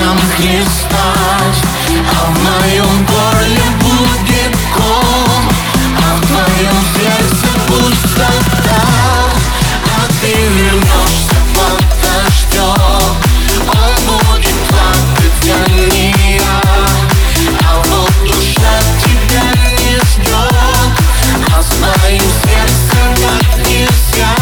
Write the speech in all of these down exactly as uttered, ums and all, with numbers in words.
щекам хлестать, а в моем горле будет ком, а в твоем сердце пустота. А ты вернешься под дождем, он будет плакать, а не я. А вот душа тебя не ждет, а с моим сердцем так нельзя.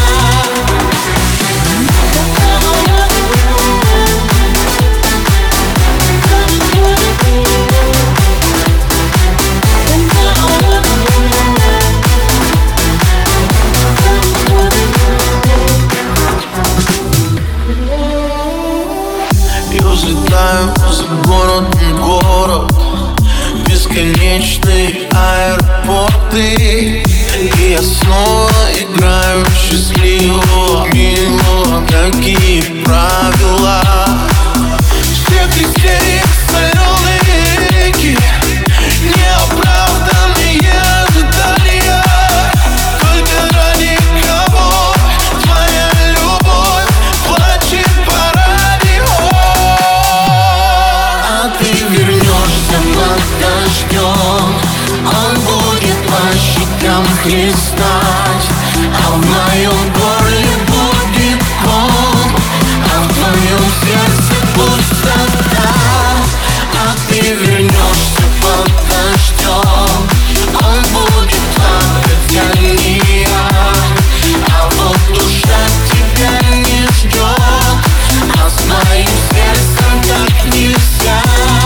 Я взлетаю за город, город, бесконечные аэропорты, и я снова играю счастливо, мило, какие правила. Все критерии соленые реки, неоправданные ожидания. Только ради кого твоя любовь плачет по радио. А ты вернешься под дождем, он будет по щекам хлестать, а в моем горле будет ком, а в твоем сердце пустота. А ты вернешься под дождем, он будет плакать, а не я. А вот душа тебя не ждет, а с моим сердцем так нельзя.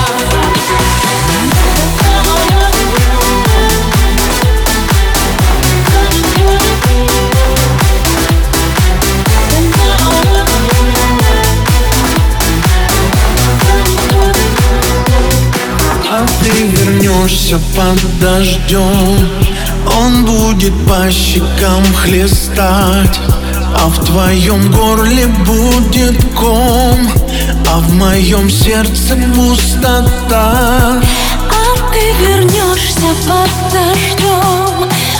А ты вернешься под дождем, он будет по щекам хлестать, а в твоем горле будет ком, а в моем сердце пустота. А ты вернешься под дождем,